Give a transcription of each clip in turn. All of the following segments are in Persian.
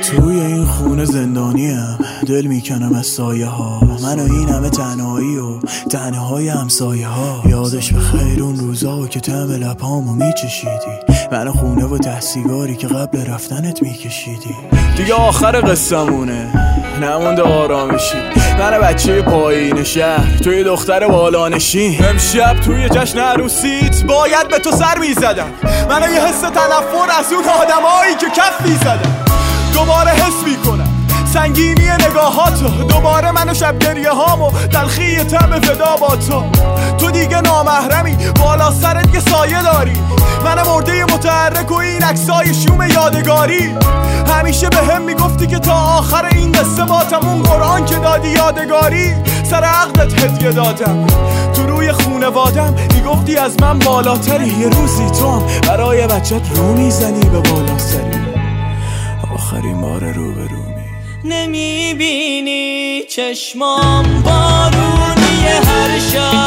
توی این خونه زندانیم، دل میکنم از سایه ها، من و این همه تنهایی و تنهای همسایه ها. یادش به خیر اون روزا که طعم لبامو میچشیدی، من و خونه و سیگاری که قبل رفتنت میکشیدی. دیگه آخر قصه‌مونه، نمونده آرامشی، من بچه پایین شهر، توی دختر بالانشین. امشب توی جشن عروسیت باید به تو سر میزدم، من یه حس تنفر از اون آدمایی که کف میزدم. دوباره حس میکنم سنگینی نگاهاتو، دوباره من و شب گریه هامو تلخی طعم فدا با تو. تو دیگه نامحرمی، بالا سرت یه سایه داری، من مرده متحرک و این عکسای شوم یادگاری. همیشه به هم میگفتی که تا آخر این قصه باتمون قرآن که دادی یادگاری، سر عقدت هدیه دادم. تو روی خونوادم میگفتی از من بالاتری، یه روزی تو هم برای بچت رو میزنی به بالا سری. آخرین بار روبرومی، نمیبینی چشمام بارونی هر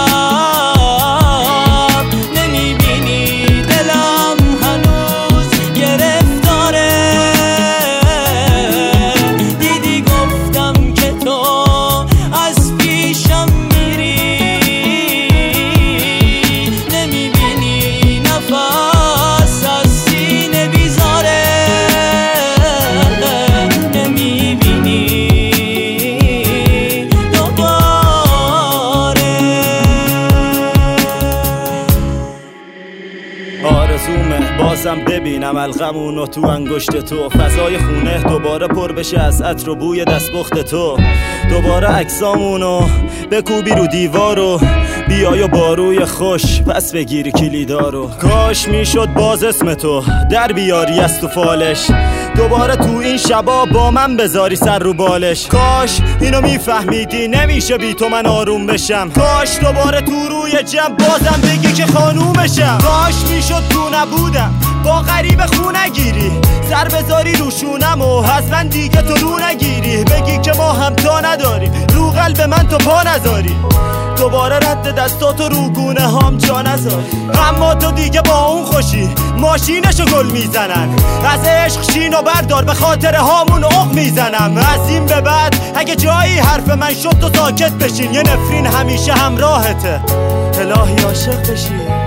شب، نمیبینی دلم هنوز گرفتاره، دیدی گفتم که تو از پیشم میری، نمیبینی نفس از سینه بیزاره، آرزومه بازم ببینم الغمونو تو انگشت تو، فضای خونه دوباره پر بشه از عطر و بوی دستپخت تو، دوباره عکسامونو بکوبی رو دیوارو، بیای و باروی خوش پس بگیری کلیدارو. کاش میشد باز اسم تو در بیاری از تو فالش، دوباره تو این شبا با من بذاری سر رو بالش. کاش اینو میفهمیدی نمیشه بی تو من آروم بشم، کاش دوباره تو روی جمع بازم بگی که خانومشم. کاش میشد تو نبودم با غریب خونه گیری، سر بذاری روشونم و از من دیگه تو رو نگیری، بگی که ما هم تا نداریم رو قلب من تو پا نذاری، دوباره رد دستاتو رو گونه هام جا نذاری. اما تو دیگه با اون خوشی ماشینشو گل میزنن، از عشق شین و بردار به خاطر هامون عق میزنم. از این به بعد اگه جایی حرف من شد تو ساکت بشین، یه نفرین همیشه همراهته، الهی عاشق بشی.